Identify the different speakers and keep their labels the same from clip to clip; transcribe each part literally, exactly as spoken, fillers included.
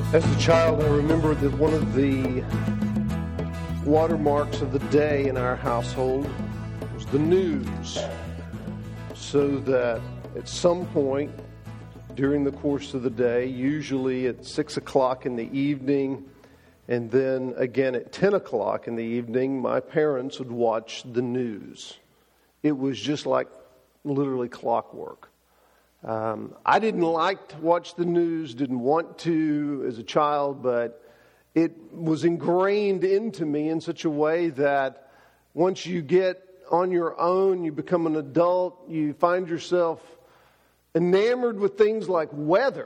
Speaker 1: As a child, I remember that one of the watermarks of the day in our household was the news. So that at some point during the course of the day, usually at six o'clock in the evening, and then again at ten o'clock in the evening, my parents would watch the news. It was just like literally clockwork. Um, I didn't like to watch the news, didn't want to as a child, but it was ingrained into me in such a way that once you get on your own, you become an adult, you find yourself enamored with things like weather.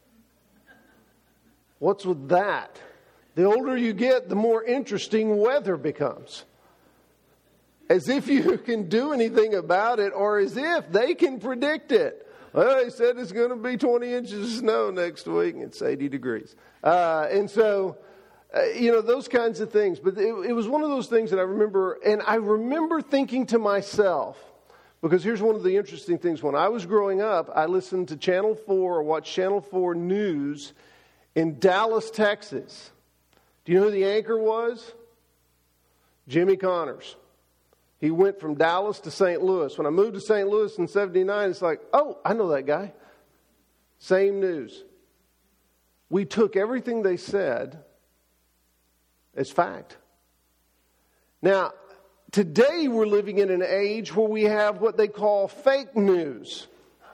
Speaker 1: What's with that? The older you get, the more interesting weather becomes. As if you can do anything about it, or as if they can predict it. Well, they said it's going to be twenty inches of snow next week, and it's eighty degrees. Uh, and so, uh, you know, those kinds of things. But it, it was one of those things that I remember, and I remember thinking to myself, because here's one of the interesting things. When I was growing up, I listened to Channel four or watched Channel four News in Dallas, Texas. Do you know who the anchor was? Jimmy Connors. He went from Dallas to Saint Louis. When I moved to Saint Louis in seventy-nine, it's like, oh, I know that guy. Same news. We took everything they said as fact. Now, today we're living in an age where we have what they call fake news.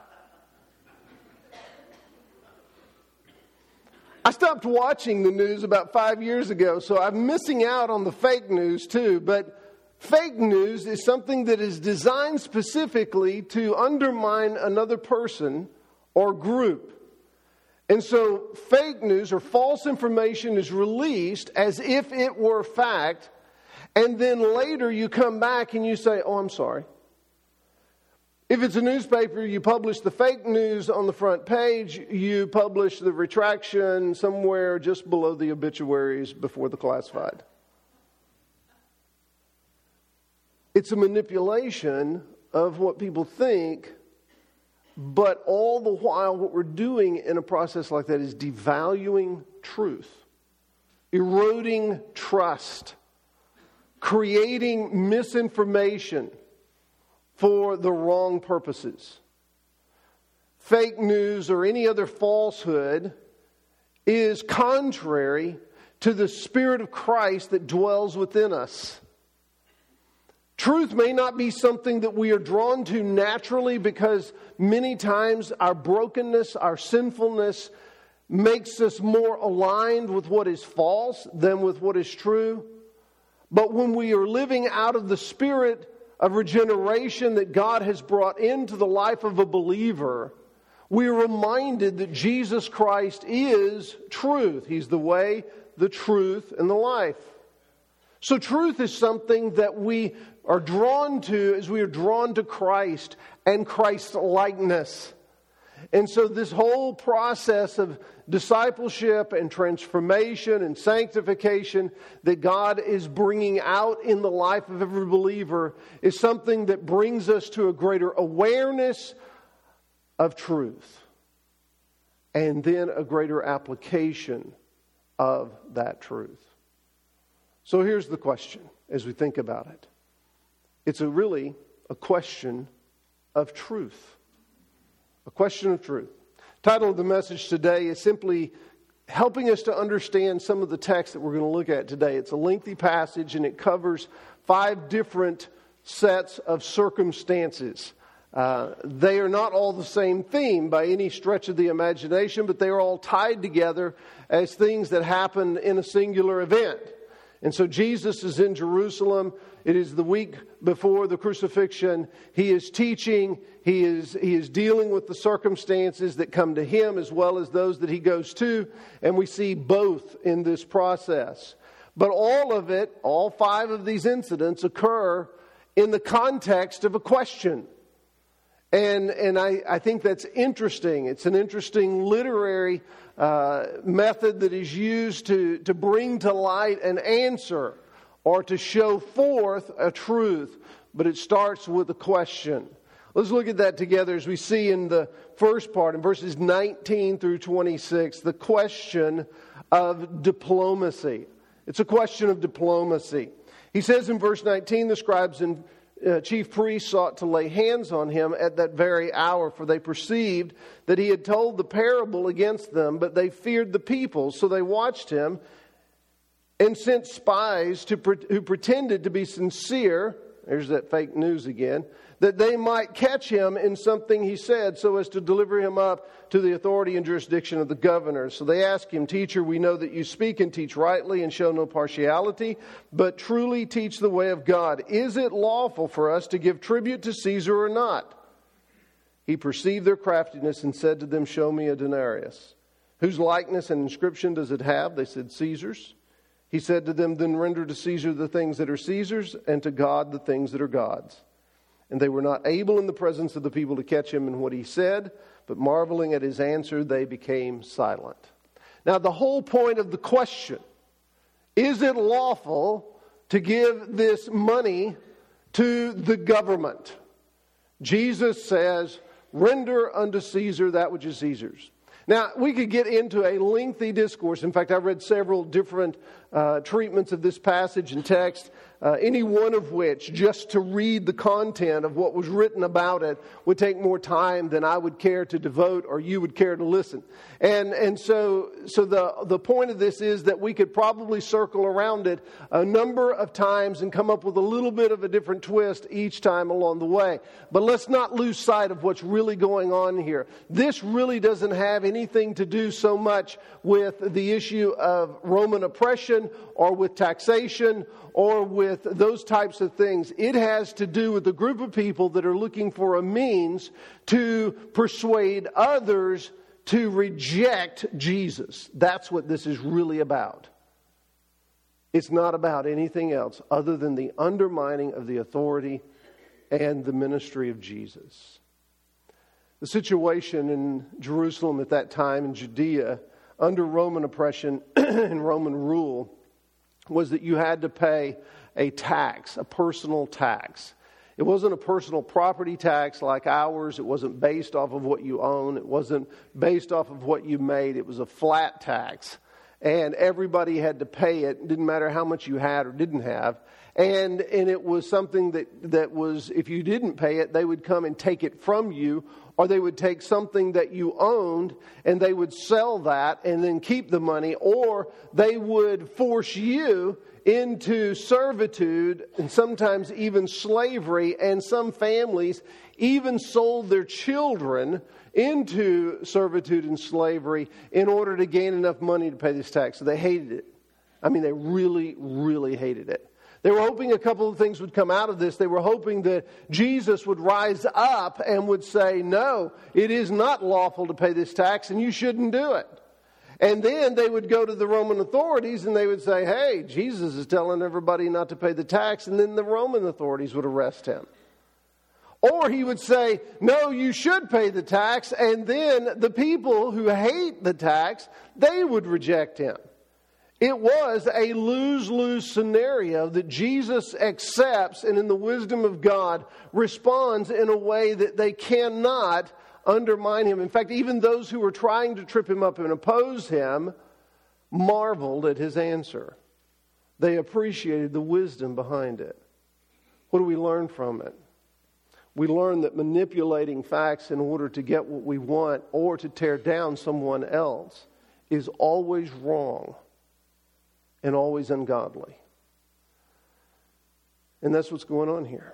Speaker 1: I stopped watching the news about five years ago, so I'm missing out on the fake news too, but fake news is something that is designed specifically to undermine another person or group. And so fake news or false information is released as if it were fact, and then later you come back and you say, oh, I'm sorry. If it's a newspaper, you publish the fake news on the front page, you publish the retraction somewhere just below the obituaries before the classified. It's a manipulation of what people think, but all the while what we're doing in a process like that is devaluing truth, eroding trust, creating misinformation for the wrong purposes. Fake news or any other falsehood is contrary to the Spirit of Christ that dwells within us. Truth may not be something that we are drawn to naturally because many times our brokenness, our sinfulness makes us more aligned with what is false than with what is true. But when we are living out of the spirit of regeneration that God has brought into the life of a believer, we are reminded that Jesus Christ is truth. He's the way, the truth, and the life. So truth is something that we are drawn to as we are drawn to Christ and Christ-likeness. And so this whole process of discipleship and transformation and sanctification that God is bringing out in the life of every believer is something that brings us to a greater awareness of truth and then a greater application of that truth. So here's the question as we think about it. It's a really a question of truth. A question of truth. The title of the message today is simply helping us to understand some of the text that we're going to look at today. It's a lengthy passage and it covers five different sets of circumstances. Uh, they are not all the same theme by any stretch of the imagination, but they are all tied together as things that happen in a singular event. And so Jesus is in Jerusalem. It is the week before the crucifixion. He is teaching. He is, he is dealing with the circumstances that come to him as well as those that he goes to. And we see both in this process. But all of it, all five of these incidents occur in the context of a question. And and I, I think that's interesting. It's an interesting literary uh, method that is used to, to bring to light an answer or to show forth a truth. But it starts with a question. Let's look at that together as we see in the first part, in verses nineteen through twenty-six, the question of diplomacy. It's a question of diplomacy. He says in verse nineteen, the scribes and uh, chief priests sought to lay hands on him at that very hour, for they perceived that he had told the parable against them, but they feared the people. So they watched him and sent spies to, who pretended to be sincere. There's that fake news again. That they might catch him in something he said, so as to deliver him up to the authority and jurisdiction of the governor. So they asked him, Teacher, we know that you speak and teach rightly and show no partiality, but truly teach the way of God. Is it lawful for us to give tribute to Caesar or not? He perceived their craftiness and said to them, Show me a denarius. Whose likeness and inscription does it have? They said, Caesar's. He said to them, Then render to Caesar the things that are Caesar's, and to God the things that are God's. And they were not able in the presence of the people to catch him in what he said, but marveling at his answer, they became silent. Now, the whole point of the question, is it lawful to give this money to the government? Jesus says, render unto Caesar that which is Caesar's. Now, we could get into a lengthy discourse. In fact, I've read several different uh, treatments of this passage and text, uh, any one of which, just to read the content of what was written about it, would take more time than I would care to devote or you would care to listen. And and so so the, the point of this is that we could probably circle around it a number of times and come up with a little bit of a different twist each time along the way. But let's not lose sight of what's really going on here. This really doesn't have anything to do so much with the issue of Roman oppression or with taxation or with those types of things. It has to do with a group of people that are looking for a means to persuade others to reject Jesus. That's what this is really about. It's not about anything else other than the undermining of the authority and the ministry of Jesus. The situation in Jerusalem at that time, in Judea, under Roman oppression and Roman rule, was that you had to pay a tax, a personal tax. It wasn't a personal property tax like ours. It wasn't based off of what you own. It wasn't based off of what you made. It was a flat tax. And everybody had to pay it. It didn't matter how much you had or didn't have. And and it was something that, that was, if you didn't pay it, they would come and take it from you, or they would take something that you owned and they would sell that and then keep the money, or they would force you into servitude and sometimes even slavery. And some families even sold their children into servitude and slavery in order to gain enough money to pay this tax. So they hated it. I mean, they really, really hated it. They were hoping a couple of things would come out of this. They were hoping that Jesus would rise up and would say, no, it is not lawful to pay this tax and you shouldn't do it. And then they would go to the Roman authorities and they would say, hey, Jesus is telling everybody not to pay the tax. And then the Roman authorities would arrest him. Or he would say, no, you should pay the tax. And then the people who hate the tax, they would reject him. It was a lose-lose scenario that Jesus accepts and in the wisdom of God responds in a way that they cannot undermine him. In fact, even those who were trying to trip him up and oppose him marveled at his answer. They appreciated the wisdom behind it. What do we learn from it? We learn that manipulating facts in order to get what we want or to tear down someone else is always wrong and always ungodly. And that's what's going on here.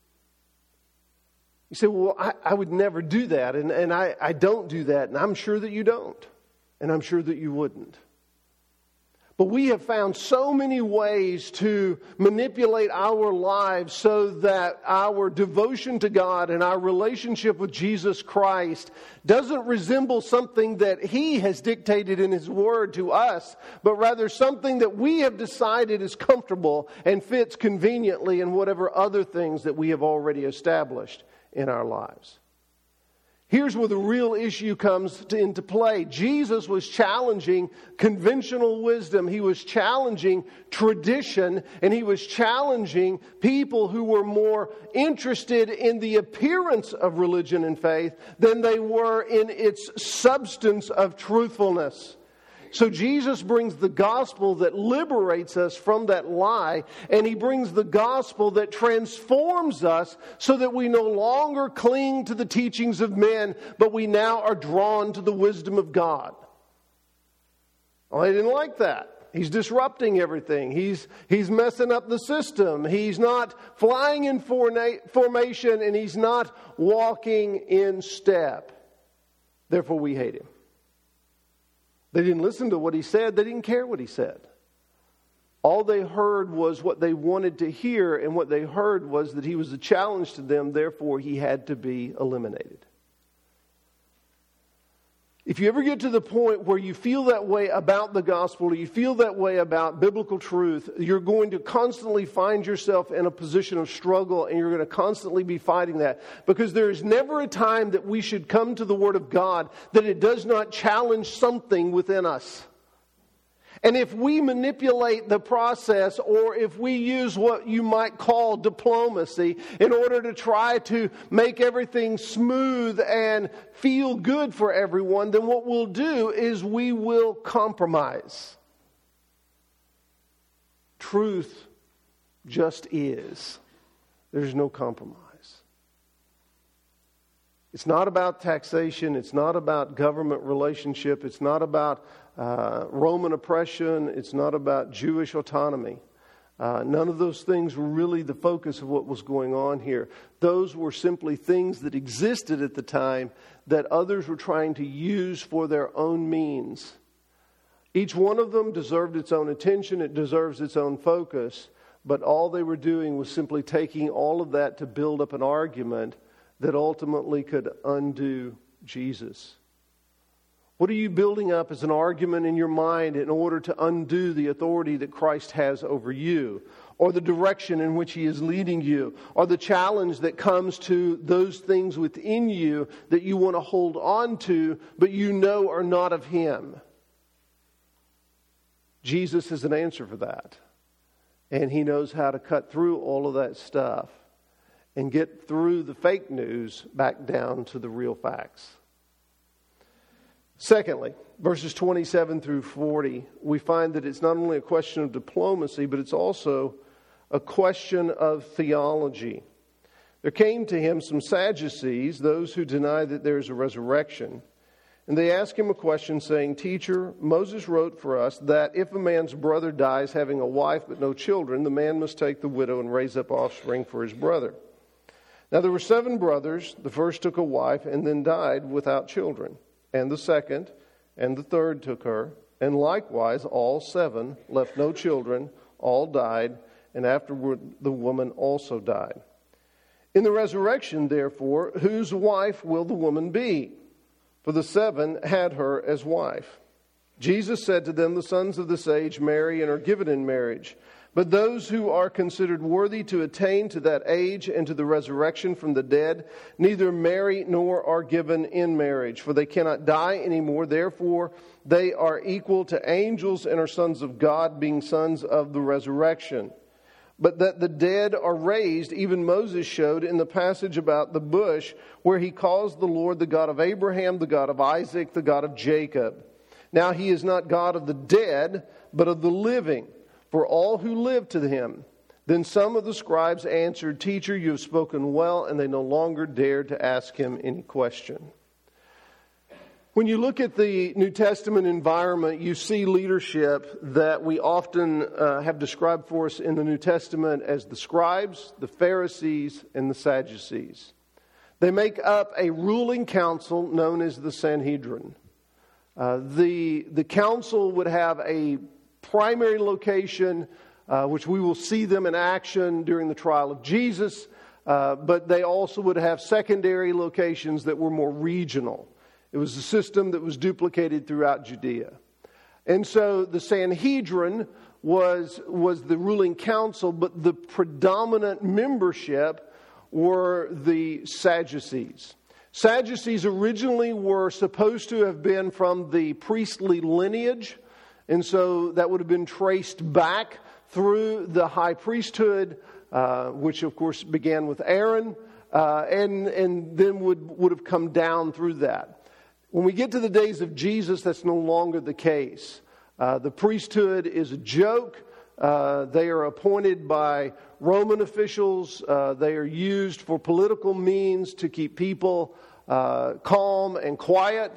Speaker 1: You say, well, I, I would never do that, and, and I, I don't do that, and I'm sure that you don't, and I'm sure that you wouldn't. But we have found so many ways to manipulate our lives so that our devotion to God and our relationship with Jesus Christ doesn't resemble something that He has dictated in His Word to us, but rather something that we have decided is comfortable and fits conveniently in whatever other things that we have already established in our lives. Here's where the real issue comes to, into play. Jesus was challenging conventional wisdom. He was challenging tradition, and he was challenging people who were more interested in the appearance of religion and faith than they were in its substance of truthfulness. So Jesus brings the gospel that liberates us from that lie, and he brings the gospel that transforms us so that we no longer cling to the teachings of men, but we now are drawn to the wisdom of God. Well, they didn't like that. He's disrupting everything. He's, he's messing up the system. He's not flying in forna- formation, and he's not walking in step. Therefore, we hate him. They didn't listen to what he said. They didn't care what he said. All they heard was what they wanted to hear, and what they heard was that he was a challenge to them, therefore he had to be eliminated. If you ever get to the point where you feel that way about the gospel, or you feel that way about biblical truth, you're going to constantly find yourself in a position of struggle, and you're going to constantly be fighting that. Because there is never a time that we should come to the Word of God that it does not challenge something within us. And if we manipulate the process, or if we use what you might call diplomacy in order to try to make everything smooth and feel good for everyone, then what we'll do is we will compromise. Truth just is. There's no compromise. It's not about taxation. It's not about government relationship. It's not about uh, Roman oppression. It's not about Jewish autonomy. Uh, none of those things were really the focus of what was going on here. Those were simply things that existed at the time that others were trying to use for their own means. Each one of them deserved its own attention. It deserves its own focus. But all they were doing was simply taking all of that to build up an argument that ultimately could undo Jesus. What are you building up as an argument in your mind in order to undo the authority that Christ has over you, or the direction in which He is leading you, or the challenge that comes to those things within you that you want to hold on to, but you know are not of Him? Jesus is an answer for that. And He knows how to cut through all of that stuff and get through the fake news back down to the real facts. Secondly, verses twenty-seven through forty, we find that it's not only a question of diplomacy, but it's also a question of theology. There came to Him some Sadducees, those who deny that there is a resurrection. And they asked Him a question, saying, "Teacher, Moses wrote for us that if a man's brother dies having a wife but no children, the man must take the widow and raise up offspring for his brother. Now there were seven brothers. The first took a wife and then died without children. And the second and the third took her. And likewise all seven left no children. All died, and afterward the woman also died. In the resurrection, therefore, whose wife will the woman be? For the seven had her as wife." Jesus said to them, "The sons of this age marry and are given in marriage. But those who are considered worthy to attain to that age and to the resurrection from the dead, neither marry nor are given in marriage. For they cannot die anymore. Therefore, they are equal to angels and are sons of God, being sons of the resurrection. But that the dead are raised, even Moses showed in the passage about the bush, where he calls the Lord the God of Abraham, the God of Isaac, the God of Jacob. Now He is not God of the dead, but of the living, for all who live to Him." Then some of the scribes answered, "Teacher, you have spoken well," and they no longer dared to ask Him any question. When you look at the New Testament environment, you see leadership that we often uh, have described for us in the New Testament as the scribes, the Pharisees, and the Sadducees. They make up a ruling council known as the Sanhedrin. Uh, the, the council would have a primary location, uh, which we will see them in action during the trial of Jesus, uh, but they also would have secondary locations that were more regional. It was a system that was duplicated throughout Judea. And so the Sanhedrin was, was the ruling council, but the predominant membership were the Sadducees. Sadducees originally were supposed to have been from the priestly lineage, and so that would have been traced back through the high priesthood, uh, which of course began with Aaron, uh, and, and then would, would have come down through that. When we get to the days of Jesus, that's no longer the case. Uh, the priesthood is a joke. Uh, they are appointed by Roman officials. Uh, they are used for political means to keep people uh, calm and quiet.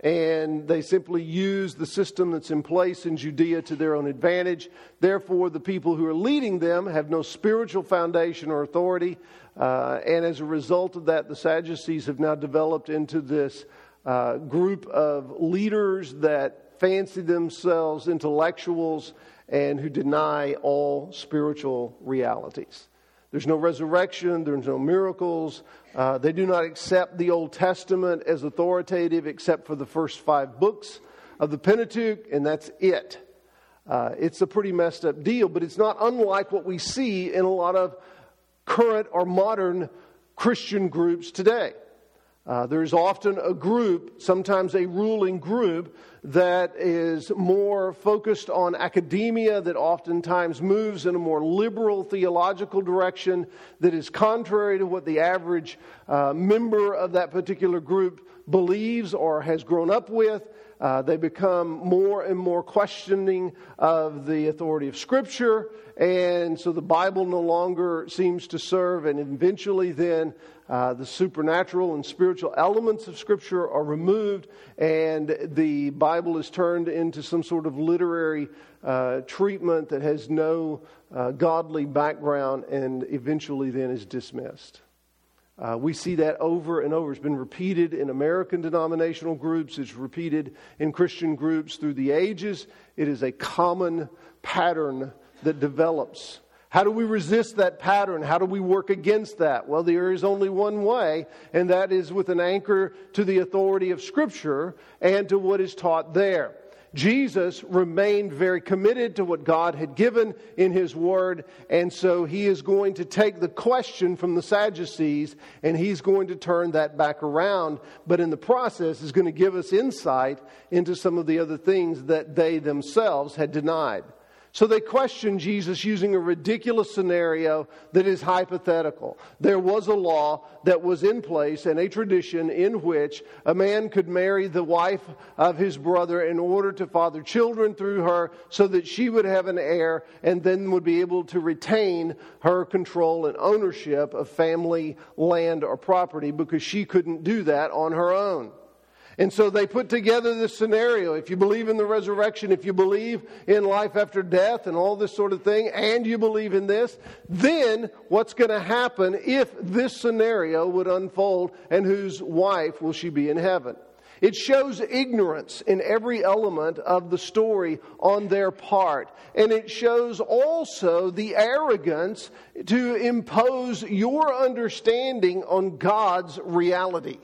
Speaker 1: And they simply use the system that's in place in Judea to their own advantage. Therefore, the people who are leading them have no spiritual foundation or authority. Uh, and as a result of that, the Sadducees have now developed into this uh, group of leaders that fancy themselves intellectuals and who deny all spiritual realities. There's no resurrection, there's no miracles. Uh, they do not accept the Old Testament as authoritative except for the first five books of the Pentateuch, and that's it. Uh, it's a pretty messed up deal, but it's not unlike what we see in a lot of current or modern Christian groups today. Uh, there's often a group, sometimes a ruling group, that is more focused on academia, that oftentimes moves in a more liberal theological direction, that is contrary to what the average uh, member of that particular group believes or has grown up with. Uh, they become more and more questioning of the authority of Scripture, and so the Bible no longer seems to serve, and eventually then uh, the supernatural and spiritual elements of Scripture are removed, and the Bible is turned into some sort of literary uh, treatment that has no uh, godly background, and eventually then is dismissed. Uh, we see that over and over. It's been repeated in American denominational groups. It's repeated in Christian groups through the ages. It is a common pattern that develops. How do we resist that pattern? How do we work against that? Well, there is only one way, and that is with an anchor to the authority of Scripture and to what is taught there. Jesus remained very committed to what God had given in His Word, and so He is going to take the question from the Sadducees and He's going to turn that back around, but in the process is going to give us insight into some of the other things that they themselves had denied. So they question Jesus using a ridiculous scenario that is hypothetical. There was a law that was in place and a tradition in which a man could marry the wife of his brother in order to father children through her so that she would have an heir and then would be able to retain her control and ownership of family land or property because she couldn't do that on her own. And so they put together this scenario. If you believe in the resurrection, if you believe in life after death and all this sort of thing, and you believe in this, then what's going to happen if this scenario would unfold, and whose wife will she be in heaven? It shows ignorance in every element of the story on their part. And it shows also the arrogance to impose your understanding on God's reality.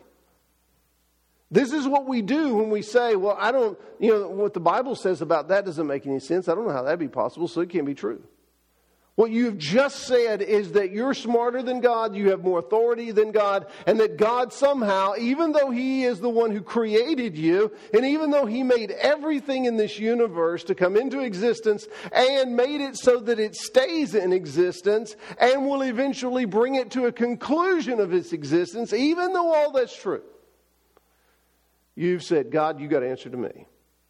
Speaker 1: This is what we do when we say, well, I don't, you know, what the Bible says about that doesn't make any sense. I don't know how that'd be possible, so it can't be true. What you've just said is that you're smarter than God, you have more authority than God, and that God somehow, even though He is the one who created you, and even though He made everything in this universe to come into existence and made it so that it stays in existence and will eventually bring it to a conclusion of its existence, even though all that's true, you've said, God, you got to answer to me.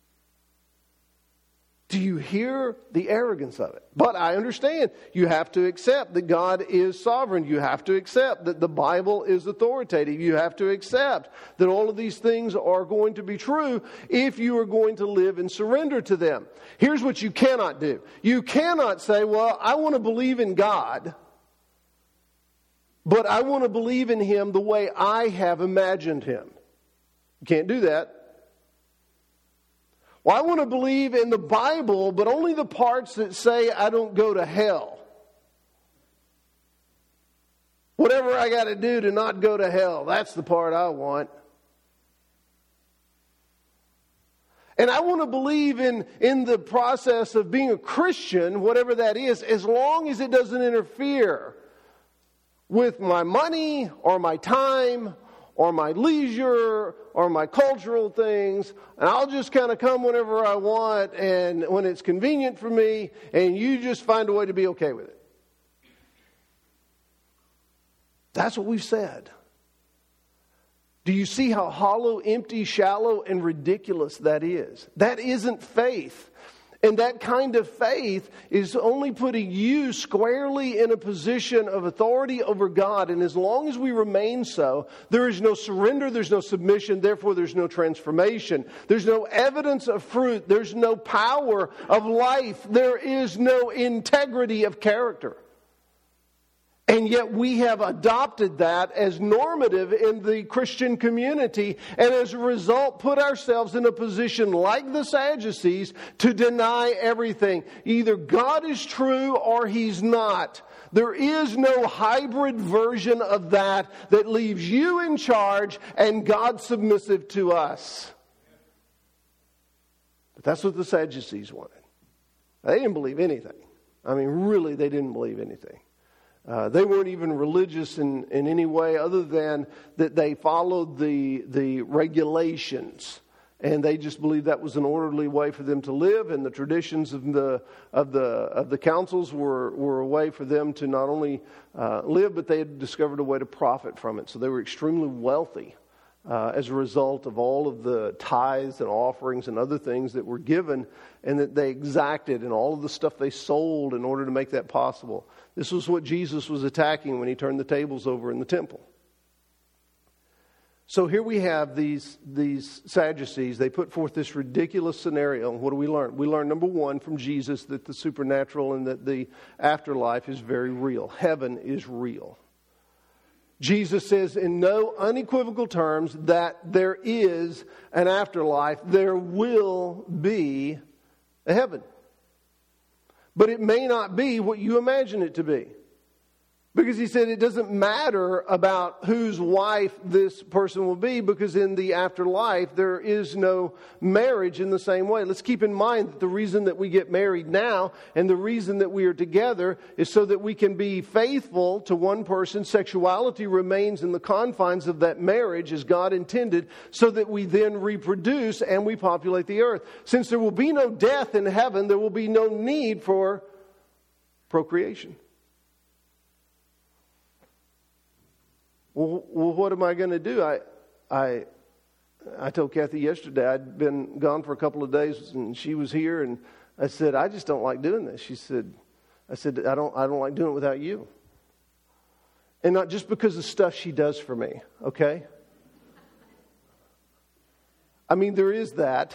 Speaker 1: Do you hear the arrogance of it? But I understand you have to accept that God is sovereign. You have to accept that the Bible is authoritative. You have to accept that all of these things are going to be true if you are going to live and surrender to them. Here's what you cannot do. You cannot say, well, I want to believe in God, but I want to believe in Him the way I have imagined Him. You can't do that. Well, I want to believe in the Bible, but only the parts that say I don't go to hell. Whatever I got to do to not go to hell, that's the part I want. And I want to believe in, in the process of being a Christian, whatever that is, as long as it doesn't interfere with my money or my time or my leisure or my cultural things, and I'll just kind of come whenever I want and when it's convenient for me, and you just find a way to be okay with it. That's what we've said. Do you see how hollow, empty, shallow, and ridiculous that is? That isn't faith. And that kind of faith is only putting you squarely in a position of authority over God. And as long as we remain so, there is no surrender, there's no submission, therefore there's no transformation. There's no evidence of fruit, there's no power of life, there is no integrity of character. And yet we have adopted that as normative in the Christian community, and as a result put ourselves in a position like the Sadducees to deny everything. Either God is true or He's not. There is no hybrid version of that that leaves you in charge and God submissive to us. But that's what the Sadducees wanted. They didn't believe anything. I mean, really, they didn't believe anything. Uh, they weren't even religious in, in any way other than that they followed the the regulations, and they just believed that was an orderly way for them to live. And the traditions of the of the of the councils were were a way for them to not only uh, live, but they had discovered a way to profit from it. So they were extremely wealthy uh, as a result of all of the tithes and offerings and other things that were given, and that they exacted, and all of the stuff they sold in order to make that possible. This was what Jesus was attacking when He turned the tables over in the temple. So here we have these, these Sadducees. They put forth this ridiculous scenario. And what do we learn? We learn, number one, from Jesus that the supernatural and that the afterlife is very real. Heaven is real. Jesus says in no unequivocal terms that there is an afterlife. There will be a heaven. But it may not be what you imagine it to be. Because He said it doesn't matter about whose wife this person will be, because in the afterlife there is no marriage in the same way. Let's keep in mind that the reason that we get married now and the reason that we are together is so that we can be faithful to one person. Sexuality remains in the confines of that marriage as God intended, so that we then reproduce and we populate the earth. Since there will be no death in heaven, there will be no need for procreation. Well, well, what am I going to do? I, I, I told Kathy yesterday I'd been gone for a couple of days, and she was here, and I said, I just don't like doing this. She said, I said, I don't, I don't like doing it without you. And not just because of stuff she does for me, okay? I mean, there is that.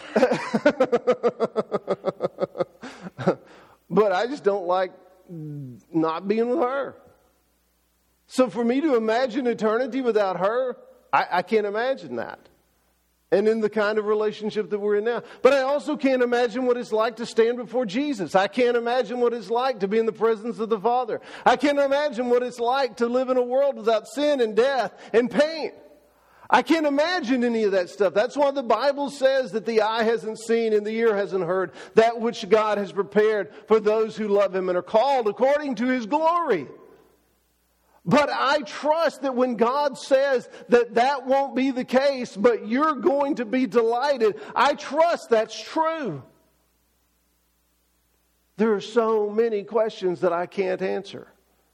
Speaker 1: But I just don't like not being with her. So for me to imagine eternity without her, I, I can't imagine that. And in the kind of relationship that we're in now. But I also can't imagine what it's like to stand before Jesus. I can't imagine what it's like to be in the presence of the Father. I can't imagine what it's like to live in a world without sin and death and pain. I can't imagine any of that stuff. That's why the Bible says that the eye hasn't seen and the ear hasn't heard that which God has prepared for those who love Him and are called according to His glory. But I trust that when God says that that won't be the case, but you're going to be delighted, I trust that's true. There are so many questions that I can't answer.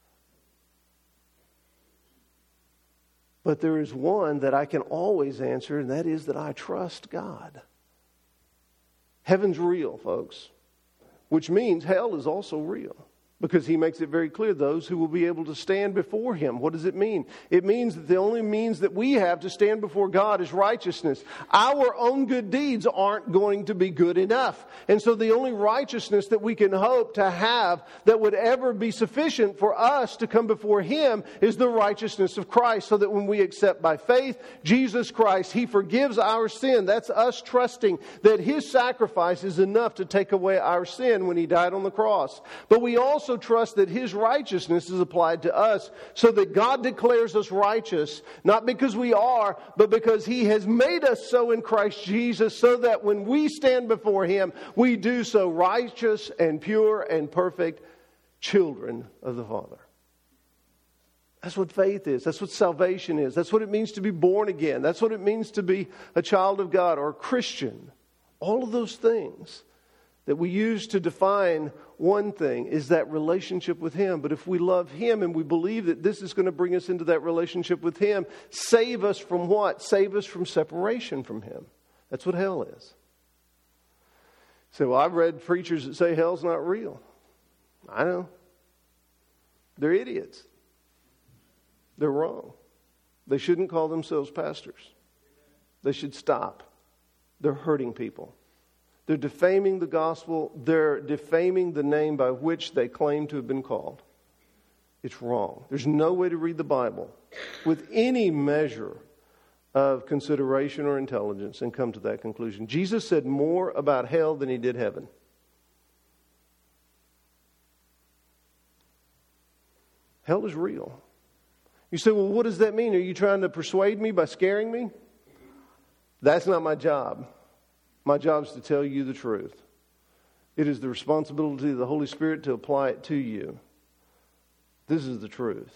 Speaker 1: But there is one that I can always answer, and that is that I trust God. Heaven's real, folks, which means hell is also real. Because He makes it very clear, those who will be able to stand before Him. What does it mean? It means that the only means that we have to stand before God is righteousness. Our own good deeds aren't going to be good enough. And so the only righteousness that we can hope to have that would ever be sufficient for us to come before Him is the righteousness of Christ. So that when we accept by faith Jesus Christ, He forgives our sin. That's us trusting that His sacrifice is enough to take away our sin when He died on the cross. But we also trust that His righteousness is applied to us, so that God declares us righteous, not because we are, but because He has made us so in Christ Jesus, so that when we stand before Him, we do so righteous and pure and perfect children of the Father. That's what faith is. That's what salvation is. That's what it means to be born again. That's what it means to be a child of God or a Christian. All of those things that we use to define one thing is that relationship with Him. But if we love Him and we believe that this is going to bring us into that relationship with Him, save us from what? Save us from separation from Him. That's what hell is. So, well, I've read preachers that say hell's not real. I know. They're idiots. They're wrong. They shouldn't call themselves pastors. They should stop. They're hurting people. They're defaming the gospel. They're defaming the name by which they claim to have been called. It's wrong. There's no way to read the Bible with any measure of consideration or intelligence and come to that conclusion. Jesus said more about hell than He did heaven. Hell is real. You say, well, what does that mean? Are you trying to persuade me by scaring me? That's not my job. My job is to tell you the truth. It is the responsibility of the Holy Spirit to apply it to you. This is the truth.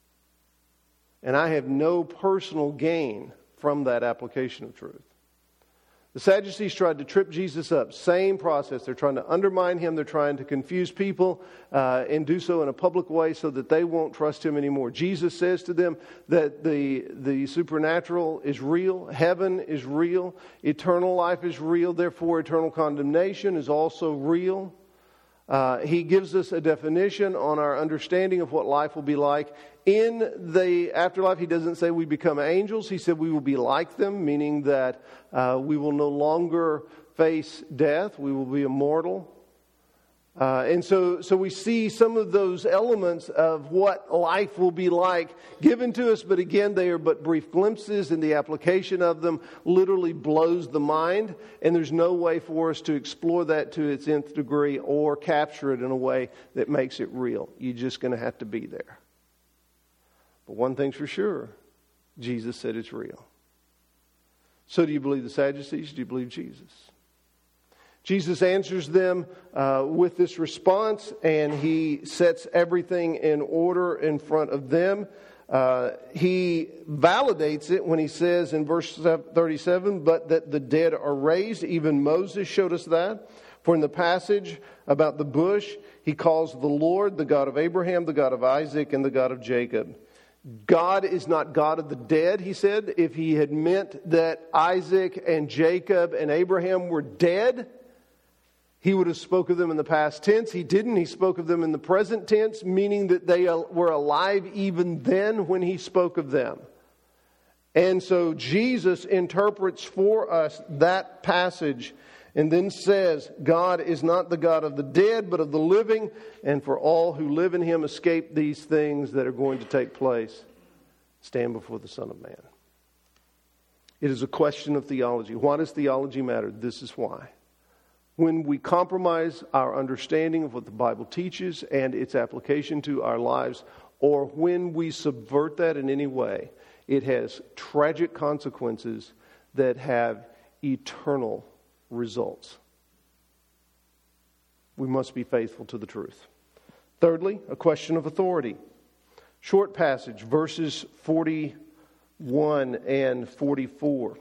Speaker 1: And I have no personal gain from that application of truth. The Sadducees tried to trip Jesus up. Same process. They're trying to undermine Him. They're trying to confuse people uh, and do so in a public way so that they won't trust Him anymore. Jesus says to them that the, the supernatural is real. Heaven is real. Eternal life is real. Therefore, eternal condemnation is also real. Uh, he gives us a definition on our understanding of what life will be like. In the afterlife, He doesn't say we become angels. He said we will be like them, meaning that uh, we will no longer face death. We will be immortal. Uh, and so, so we see some of those elements of what life will be like given to us. But again, they are but brief glimpses, and the application of them literally blows the mind. And there's no way for us to explore that to its nth degree or capture it in a way that makes it real. You're just going to have to be there. But one thing's for sure, Jesus said it's real. So do you believe the Sadducees? Do you believe Jesus? Jesus answers them uh, with this response, and He sets everything in order in front of them. Uh, he validates it when He says in verse thirty-seven, but that the dead are raised. Even Moses showed us that. For in the passage about the bush, He calls the Lord the God of Abraham, the God of Isaac, and the God of Jacob. God is not God of the dead, He said. If He had meant that Isaac and Jacob and Abraham were dead, He would have spoke of them in the past tense. He didn't. He spoke of them in the present tense, meaning that they were alive even then when He spoke of them. And so Jesus interprets for us that passage and then says, God is not the God of the dead, but of the living, and for all who live in Him escape these things that are going to take place, stand before the Son of Man. It is a question of theology. Why does theology matter? This is why. When we compromise our understanding of what the Bible teaches and its application to our lives, or when we subvert that in any way, it has tragic consequences that have eternal results. We must be faithful to the truth. Thirdly, a question of authority. Short passage, verses forty-one and forty-four.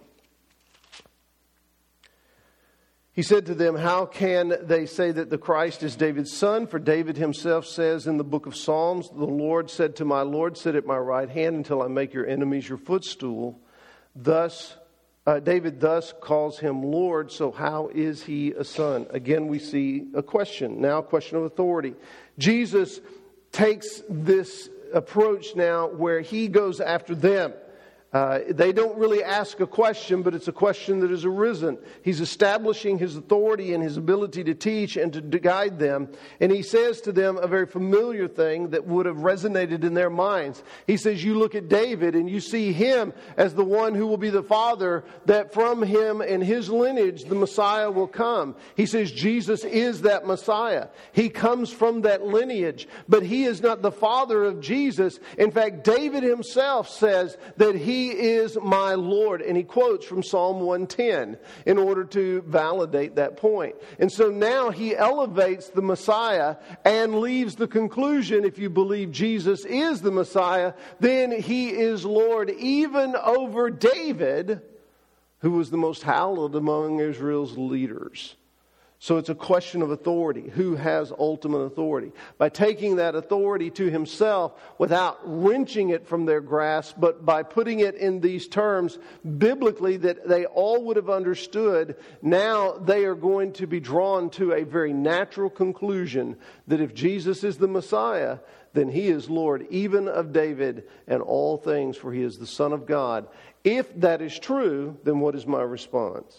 Speaker 1: He said to them, how can they say that the Christ is David's son? For David himself says in the book of Psalms, the Lord said to my Lord, sit at my right hand until I make your enemies your footstool. Thus, uh, David thus calls Him Lord, so how is He a son? Again, we see a question, now a question of authority. Jesus takes this approach now where He goes after them. Uh, they don't really ask a question, but it's a question that has arisen. He's establishing His authority and His ability to teach and to guide them. And He says to them a very familiar thing that would have resonated in their minds. He says, you look at David and you see him as the one who will be the father, that from him and his lineage the Messiah will come. He says Jesus is that Messiah. He comes from that lineage, but He is not the father of Jesus. In fact, David himself says that he he is my Lord. And he quotes from Psalm one ten in order to validate that point. And so now he elevates the Messiah and leaves the conclusion, if you believe Jesus is the Messiah, then he is Lord even over David, who was the most hallowed among Israel's leaders. So it's a question of authority. Who has ultimate authority? By taking that authority to himself without wrenching it from their grasp, but by putting it in these terms biblically that they all would have understood, now they are going to be drawn to a very natural conclusion that if Jesus is the Messiah, then he is Lord even of David and all things, for he is the Son of God. If that is true, then what is my response?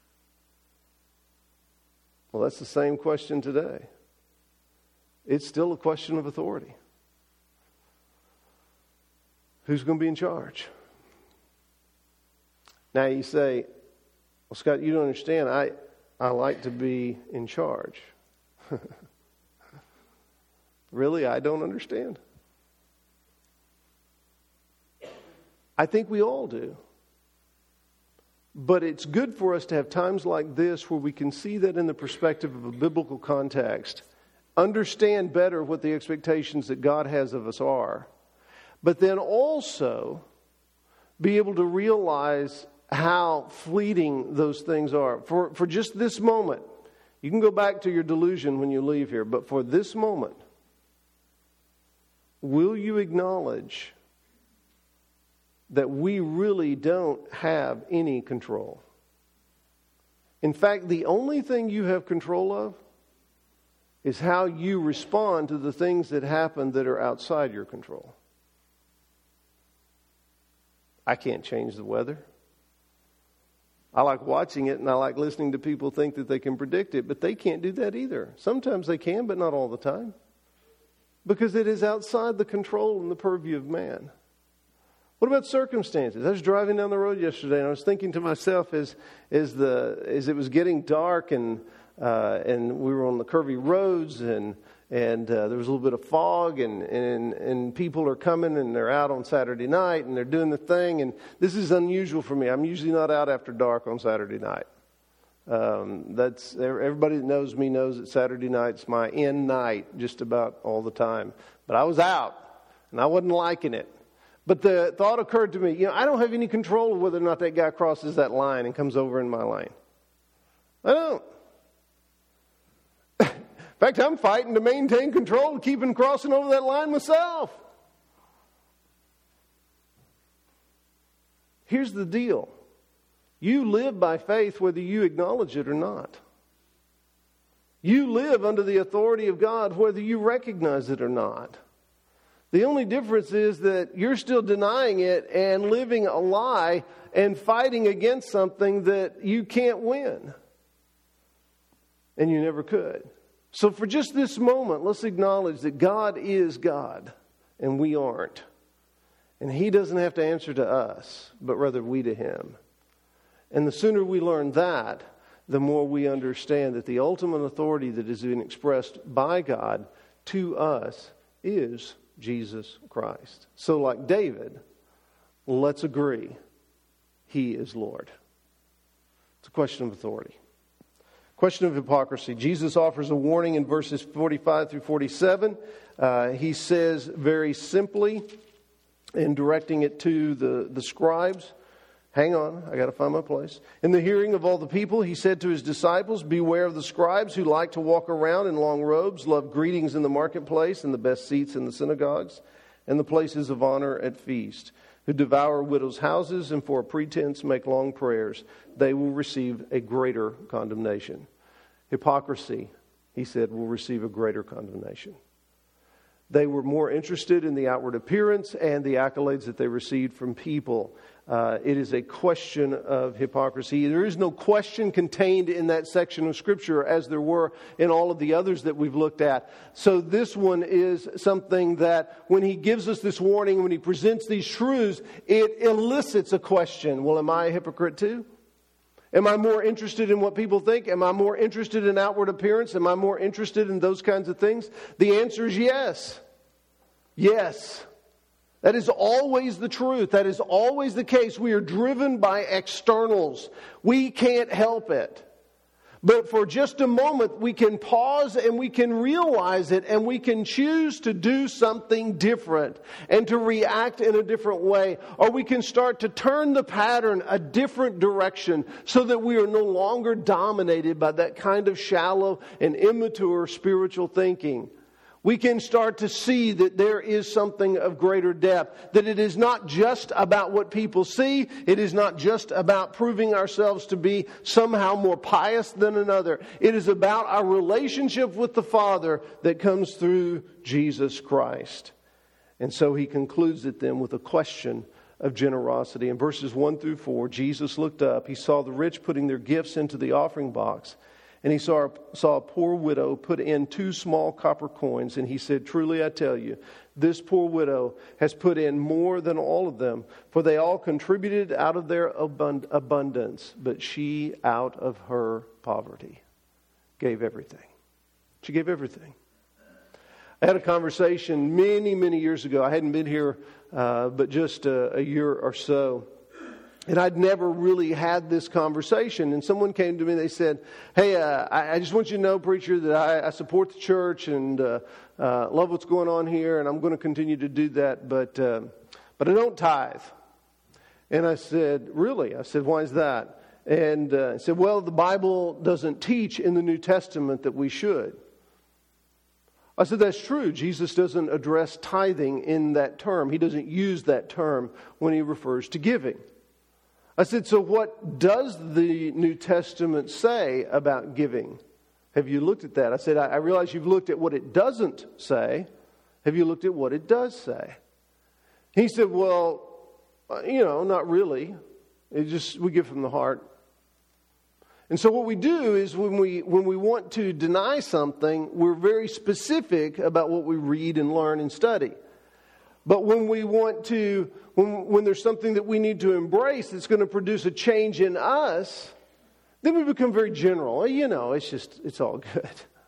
Speaker 1: Well, that's the same question today. It's still a question of authority. Who's going to be in charge? Now you say, well, Scott, you don't understand. I, I like to be in charge. Really? I don't understand. I think we all do. But it's good for us to have times like this where we can see that in the perspective of a biblical context, understand better what the expectations that God has of us are, but then also be able to realize how fleeting those things are. For, for just this moment, you can go back to your delusion when you leave here, but for this moment, will you acknowledge that we really don't have any control? In fact, the only thing you have control of is how you respond to the things that happen that are outside your control. I can't change the weather. I like watching it and I like listening to people think that they can predict it, but they can't do that either. Sometimes they can, but not all the time. Because it is outside the control and the purview of man. What about circumstances? I was driving down the road yesterday and I was thinking to myself as as the as it was getting dark and uh, and we were on the curvy roads and and uh, there was a little bit of fog and, and and people are coming and they're out on Saturday night and they're doing the thing, and this is unusual for me. I'm usually not out after dark on Saturday night. Um, that's everybody that knows me knows that Saturday night's my end night just about all the time. But I was out and I wasn't liking it. But the thought occurred to me, you know, I don't have any control of whether or not that guy crosses that line and comes over in my lane. I don't. In fact, I'm fighting to maintain control, keeping crossing over that line myself. Here's the deal. You live by faith whether you acknowledge it or not. You live under the authority of God whether you recognize it or not. The only difference is that you're still denying it and living a lie and fighting against something that you can't win. And you never could. So for just this moment, let's acknowledge that God is God and we aren't. And he doesn't have to answer to us, but rather we to him. And the sooner we learn that, the more we understand that the ultimate authority that is being expressed by God to us is Jesus Christ. So like David, let's agree he is Lord. It's a question of authority. Question of hypocrisy. Jesus offers a warning in verses forty-five through forty-seven. Uh, he says very simply, in directing it to the, the scribes, hang on, I got to find my place. In the hearing of all the people, he said to his disciples, beware of the scribes who like to walk around in long robes, love greetings in the marketplace and the best seats in the synagogues and the places of honor at feast, who devour widows' houses and for a pretense make long prayers. They will receive a greater condemnation. Hypocrisy, he said, will receive a greater condemnation. They were more interested in the outward appearance and the accolades that they received from people. Uh, it is a question of hypocrisy. There is no question contained in that section of Scripture as there were in all of the others that we've looked at. So this one is something that when he gives us this warning, when he presents these truths, it elicits a question. Well, am I a hypocrite too? Am I more interested in what people think? Am I more interested in outward appearance? Am I more interested in those kinds of things? The answer is yes. Yes. That is always the truth. That is always the case. We are driven by externals. We can't help it. But for just a moment, we can pause and we can realize it, and we can choose to do something different and to react in a different way. Or we can start to turn the pattern a different direction so that we are no longer dominated by that kind of shallow and immature spiritual thinking. We can start to see that there is something of greater depth, that it is not just about what people see. It is not just about proving ourselves to be somehow more pious than another. It is about our relationship with the Father that comes through Jesus Christ. And so he concludes it then with a question of generosity. In verses one through four, Jesus looked up. He saw the rich putting their gifts into the offering box. And he saw, saw a poor widow put in two small copper coins. And he said, "Truly I tell you, this poor widow has put in more than all of them. For they all contributed out of their abund- abundance. But she, out of her poverty, gave everything." She gave everything. I had a conversation many, many years ago. I hadn't been here uh, but just a, a year or so. And I'd never really had this conversation. And someone came to me and they said, "Hey, uh, I, I just want you to know, preacher, that I, I support the church and uh, uh, love what's going on here. And I'm going to continue to do that. But, uh, but I don't tithe." And I said, "Really?" I said, "Why is that?" And uh, I said, "Well, the Bible doesn't teach in the New Testament that we should." I said, "That's true. Jesus doesn't address tithing in that term. He doesn't use that term when he refers to giving." I said, "So what does the New Testament say about giving? Have you looked at that?" I said, I, I realize you've looked at what it doesn't say. Have you looked at what it does say?" He said, "Well, you know, not really. It just, we give from the heart." And so what we do is when we when we want to deny something, we're very specific about what we read and learn and study. But when we want to, when, when there's something that we need to embrace that's going to produce a change in us, then we become very general. You know, it's just, it's all good.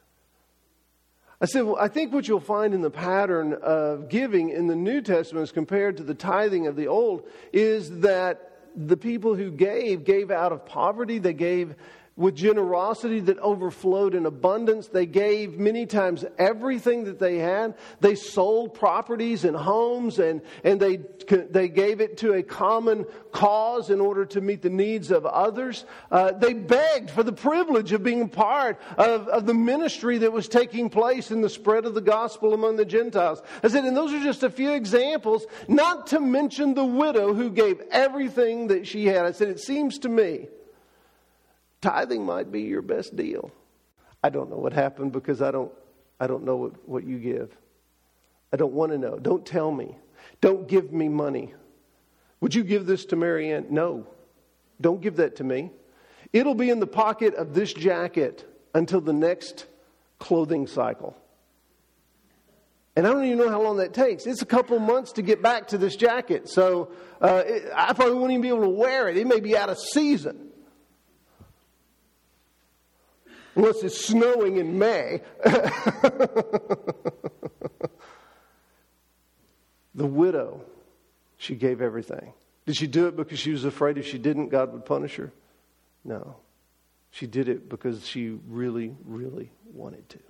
Speaker 1: I said, well, I think what you'll find in the pattern of giving in the New Testament as compared to the tithing of the Old is that the people who gave, gave out of poverty. They gave with generosity that overflowed in abundance. They gave many times everything that they had. They sold properties and homes, and, and they, they gave it to a common cause in order to meet the needs of others. Uh, they begged for the privilege of being part of, of the ministry that was taking place in the spread of the gospel among the Gentiles. I said, and those are just a few examples, not to mention the widow who gave everything that she had. I said, it seems to me tithing might be your best deal. I don't know what happened because I don't I don't know what, what you give. I don't want to know. Don't tell me. Don't give me money. Would you give this to Marianne? No. Don't give that to me. It'll be in the pocket of this jacket until the next clothing cycle. And I don't even know how long that takes. It's a couple months to get back to this jacket. So uh, it, I probably won't even be able to wear it. It may be out of season. Unless it's snowing in May. The widow, she gave everything. Did she do it because she was afraid if she didn't, God would punish her? No. She did it because she really, really wanted to.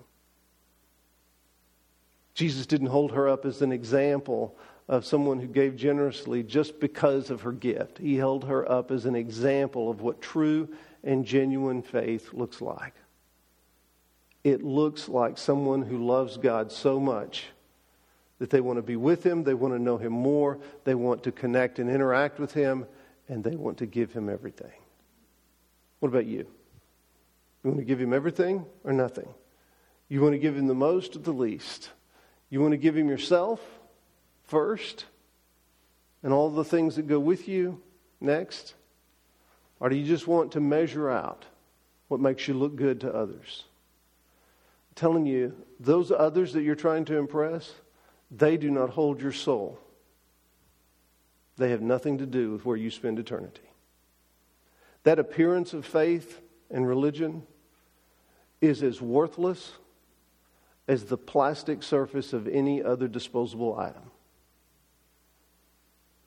Speaker 1: Jesus didn't hold her up as an example of someone who gave generously just because of her gift. He held her up as an example of what true and genuine faith looks like. It looks like someone who loves God so much that they want to be with Him, they want to know Him more, they want to connect and interact with Him, and they want to give Him everything. What about you? You want to give Him everything or nothing? You want to give Him the most or the least? You want to give Him yourself first and all the things that go with you next? Or do you just want to measure out what makes you look good to others? I'm telling you, those others that you're trying to impress, they do not hold your soul. They have nothing to do with where you spend eternity. That appearance of faith and religion is as worthless as the plastic surface of any other disposable item.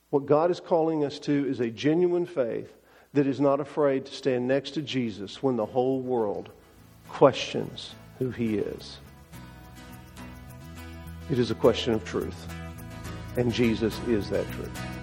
Speaker 1: What God is calling us to is a genuine faith that is not afraid to stand next to Jesus when the whole world questions who He is. It is a question of truth, and Jesus is that truth.